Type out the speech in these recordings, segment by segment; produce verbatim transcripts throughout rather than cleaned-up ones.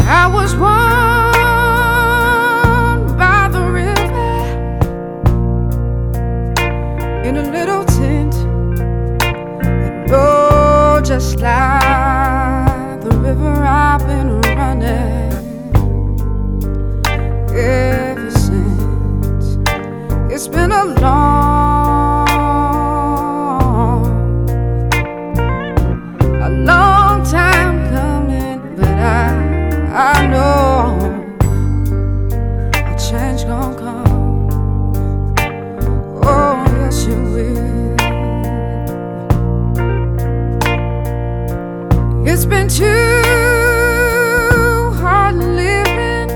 I was born by the river in a little tent, and oh, just like the river I've been running ever since. It's been a long, a long time coming, but I I know a change gon' come. Oh, yes, it will. It's been too hard living,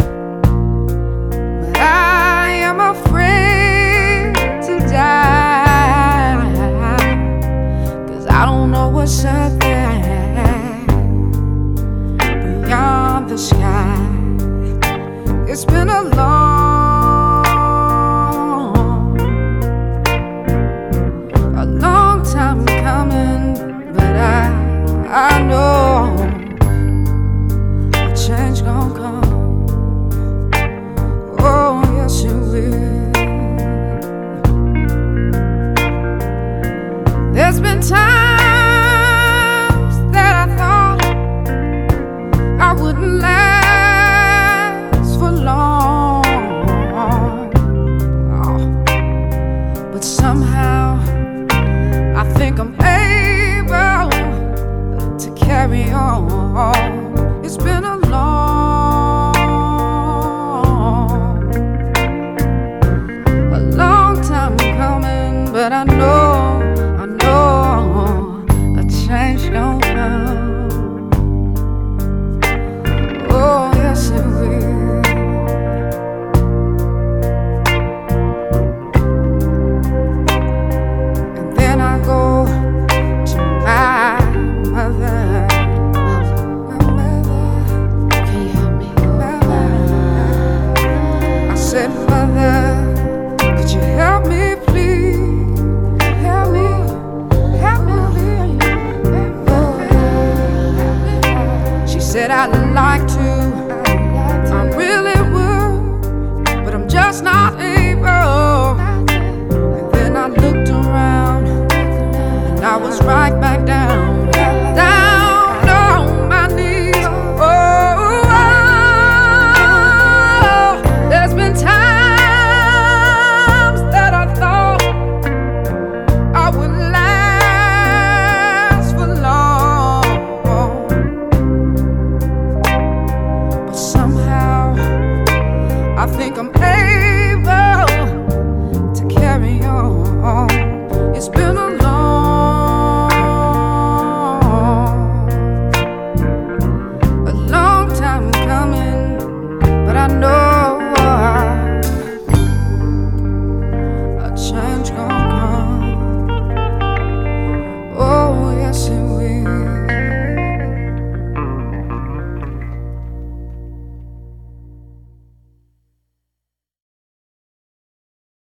but I am afraid to die, 'cause I don't know what's out there beyond the sky. It's been a long, a long time coming, but I, I know a change gon' come. Oh, yes, it will. There's been times that I thought I wouldn't last for long, oh, but somehow I think I'm able to carry on. It's been a long, a long time coming, but I know, I know a change gon' come. Oh, yes, it will. And then I go to my mother. My mother, can you help me? Mother. I said, Mother, could you help me, please? Help me, help me, please. She said, I'd like to, I really would, but I'm just not able. And then I looked around, and I was right back